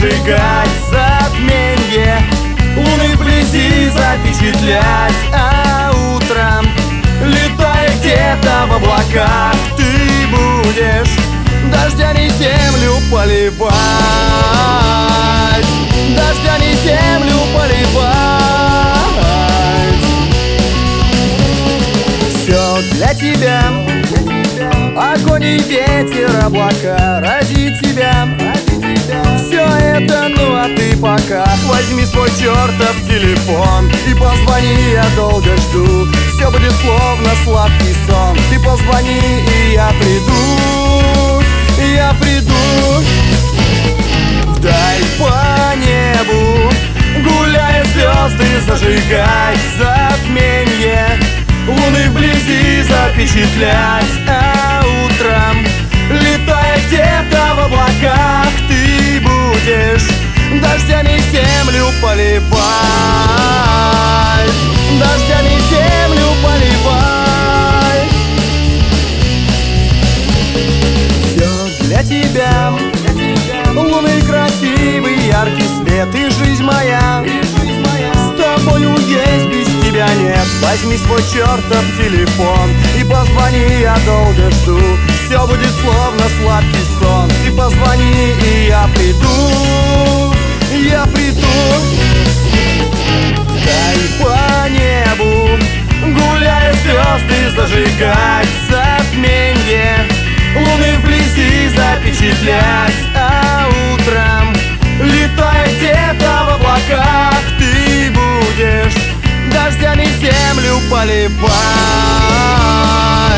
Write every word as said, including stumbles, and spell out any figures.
зажигать затменье, луны вблизи запечатлять, а утром, летая где-то в облаках, ты будешь дождями землю поливать, дождями землю поливать. Все для тебя, огонь и ветер, облака ради тебя. Все это, ну а ты пока возьми свой чертов телефон и позвони, я долго жду. Все будет словно сладкий сон. Ты позвони, и я приду, я приду. Вдаль по небу, гуляя звезды, зажигать затменье, луны вблизи запечатлять, а утром, летая где-то в облаках, ты будешь дождями землю поливать, дождями землю поливать. Все для тебя, луны красивый, яркий свет и жизнь моя. С тобою есть, без тебя нет. Возьми свой чертов телефон и позвони, я долго жду. Все будет словно сладкий сон. Ты позвони, и я приду, я приду. Вдаль по небу, гуляя звезды, зажигать затменье, луны вблизи запечатлять, а утром, летая где-то в облаках, ты будешь дождями землю поливать,